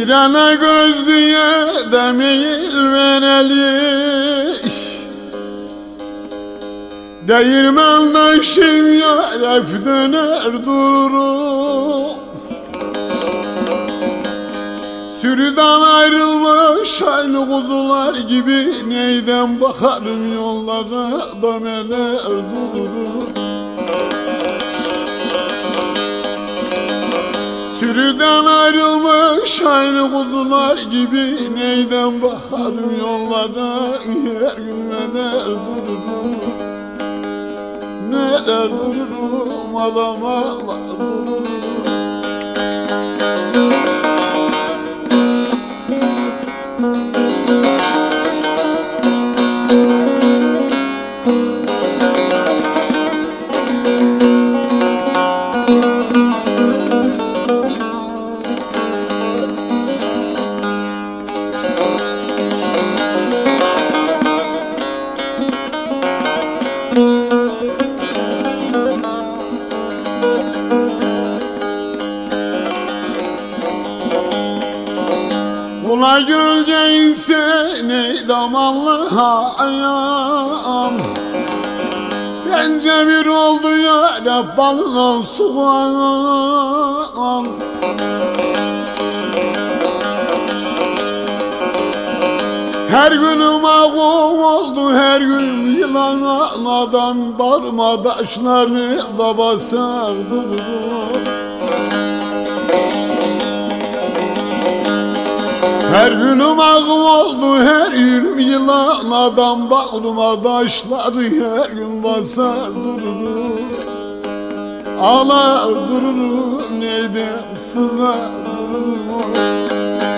Trene gözlüye demir vereli, değirmendaşım yar hep döner dururum. Sürüden ayrılmış aynı kuzular gibi, neyden bakarım yollara dameler dururum. Sürüden ayrılmış aynı kuzular gibi, neyden bakarım yollara, her gün neler dururum. Neler dururum, adamalar dururum. Ula gölge inse ne damanlı hayam, bence bir oldu ya balına soğan. Her günüm ağım oldu, her gün yılan adam, barma taşlarını da basardırır. Her günüm ağım oldu, her gün yılan adam, bağrıma taşları her gün basar durur. Ağlar dururum, neyden sızlar dururum.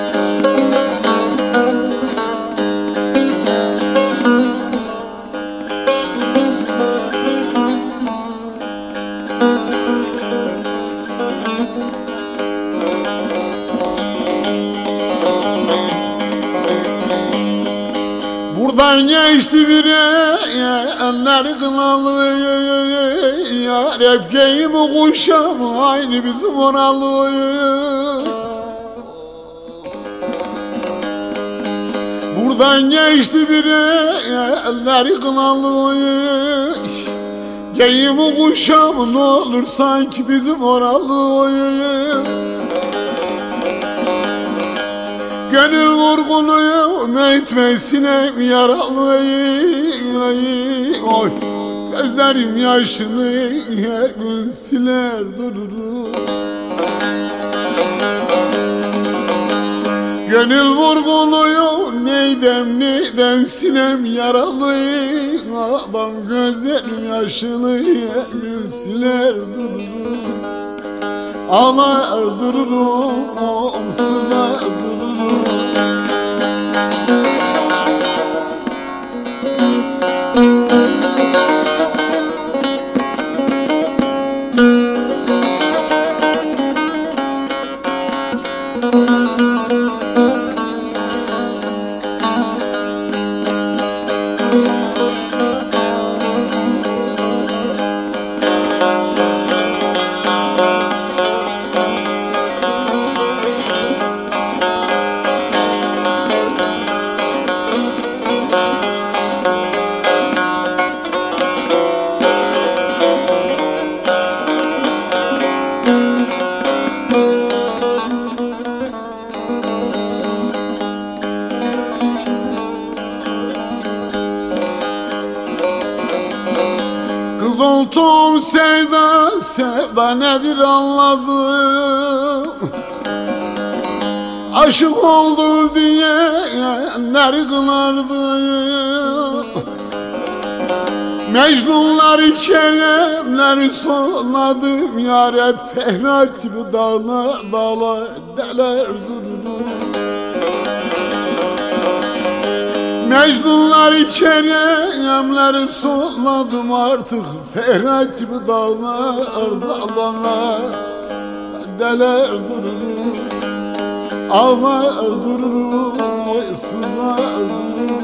Buradan geçti bire eller kınalı, yar hep giyimi kuşam aynı bizim oralı. Buradan geçti bire eller kınalı, giyimi kuşam ne olur sanki bizim oralı. Gönül vurgunuyum etmesine yaralı, oy gözlerim yaşını her gün siler dururum. Gönül vurgunuyum neydem sinem yaralı, adam gözlerim yaşını her gün siler dururum. Ağlar dururum, sızlar dururum. Kız oldum sevda, sevda nedir anladım. Aşık oldum diyenler kınardım. Mecnunları keremleri solladım, yar hep Ferhat gibi dağlar dağlar deler dururum. Mecnunları keremleri solladım, artık Ferhat gibi dağlar dağlar deler dururum. Ağlar dururum, sızlar dururum.